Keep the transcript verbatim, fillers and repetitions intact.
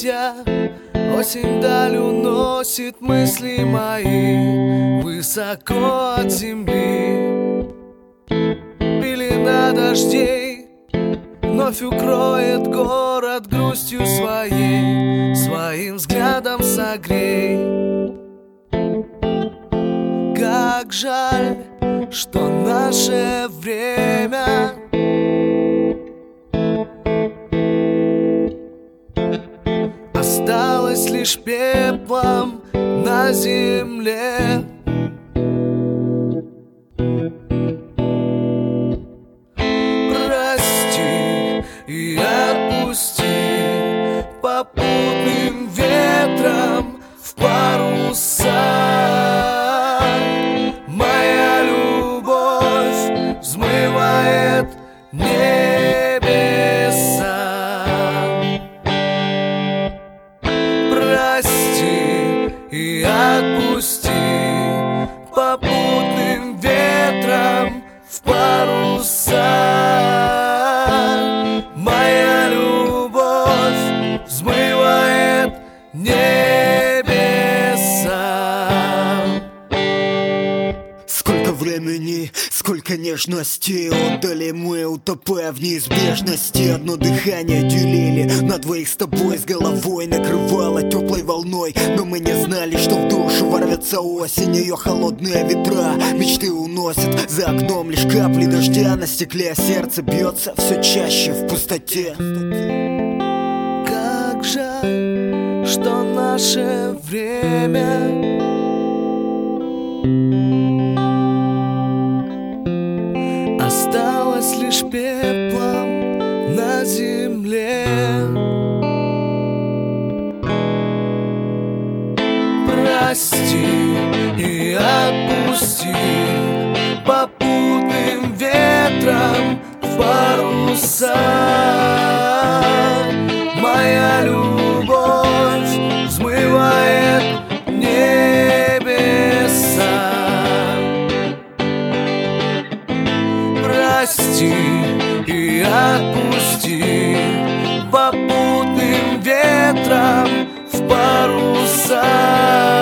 листья, осень вдаль уносит мысли мои высоко от земли. Пелена дождей вновь укроет город грустью своей, своим взглядом согрей. Как жаль, что наше время осталось лишь пеплом на земле. Прости и отпусти попутным ветром в паруса. Моя любовь взмывает небеса. Прости и отпусти попутным ветром в паруса. Моя любовь взмывает небеса. Сколько времени, сколько нежности отдали мы, утопая в неизбежности. Одно дыхание делили, на двоих с тобой с головой накрывало теплой волной. Но мы не знали, что в душу ворвется осень, ее холодные ветра мечты уносят. За окном лишь капли дождя на стекле, а сердце бьется все чаще в пустоте. Как жаль, что наше время осталось лишь пеплом на земле. Прости и отпусти попутным ветром в паруса. Моя любовь взмывает небеса. Прости и отпусти попутным ветром в паруса.